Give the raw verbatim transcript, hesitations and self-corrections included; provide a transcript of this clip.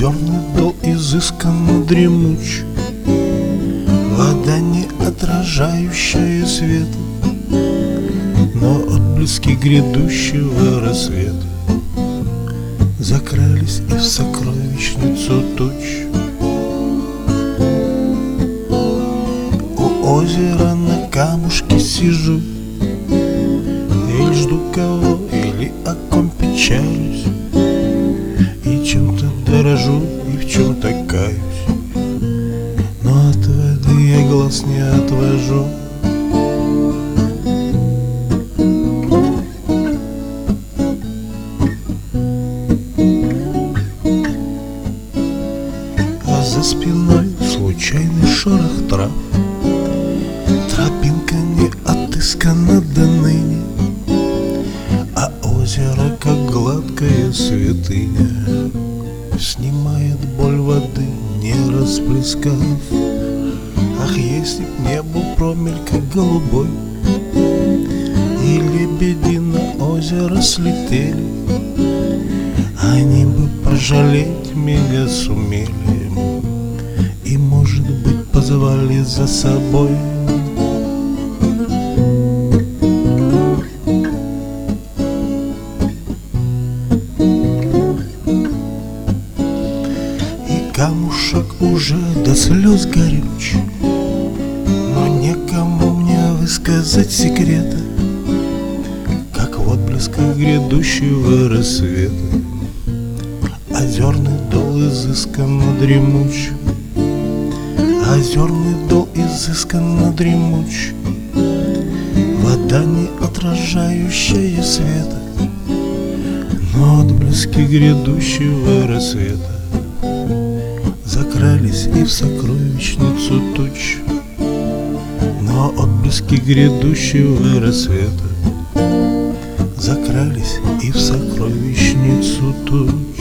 Озерный дол изысканно дремуч, вода, не отражающая света, но отблески грядущего рассвета закрались и в сокровищницу туч. У озера на камушке сижу и жду кого, или о ком печалюсь, и чем-то дорожу, и в чем-то каюсь, но от воды я глаз не отвожу. А за спиной случайный шорох трав, тропинка не отыскана до ныне, а озеро, как гладкая святыня, снимает боль воды, не расплескав. Ах, если б небо промелька голубой, и лебеди на озеро слетели, они бы пожалеть меня сумели и, может быть, позвали за собой. Камушек уже до слез горюч, но некому мне высказать секрета, как в отблесках грядущего рассвета. Озерный дол изысканно дремуч, озерный дол изысканно дремуч, вода, не отражающая света, но отблески грядущего рассвета закрались и в сокровищницу туч, но отблески грядущего рассвета закрались и в сокровищницу туч.